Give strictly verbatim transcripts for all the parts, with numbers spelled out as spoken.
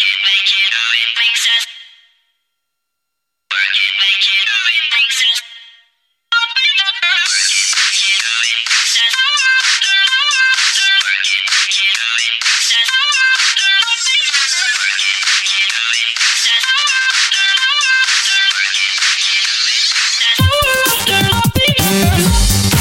it, make it, do it, makes us. Work it, make it, do it, makes us. Work it, make it, do it, makes us. Work it, make it, do it, makes us. Work it, make it, do it, makes us. Work it, make it, do it, makes us.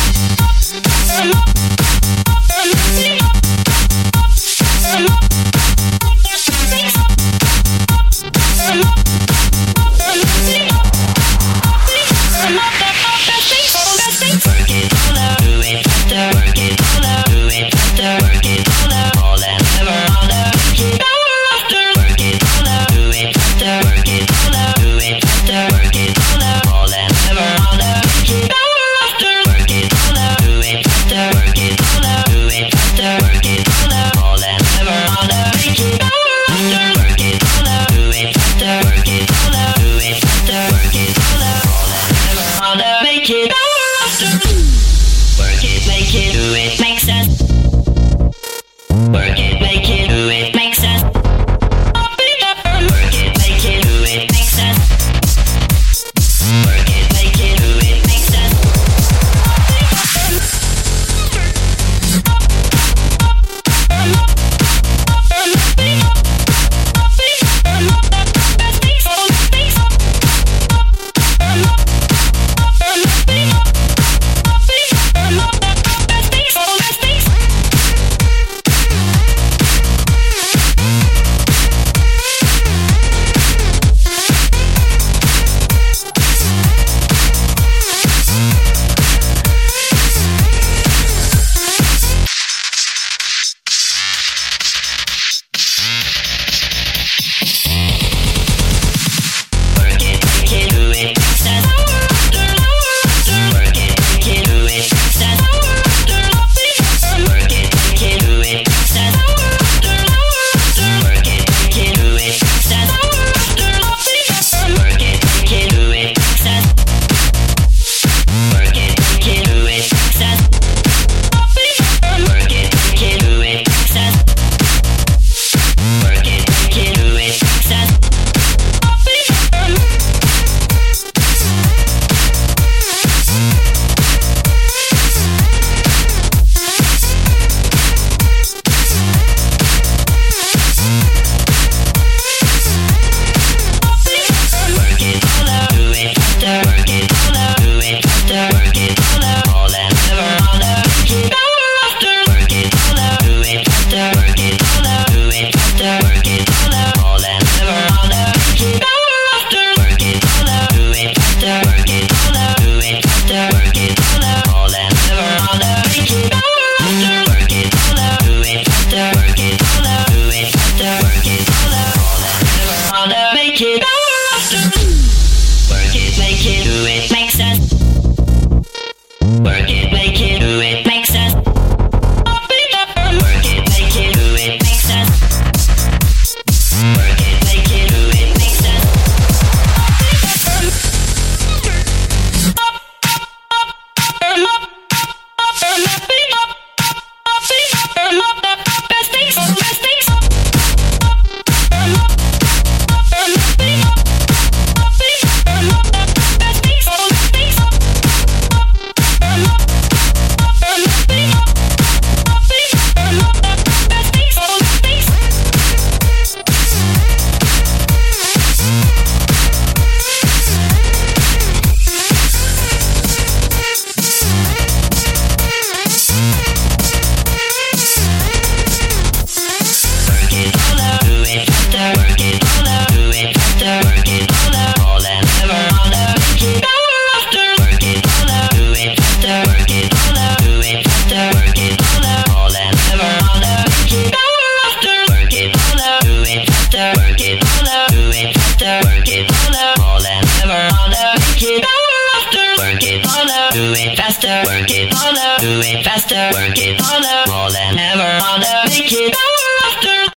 do it faster, work it harder, do it faster, work it harder, more than ever harder, make it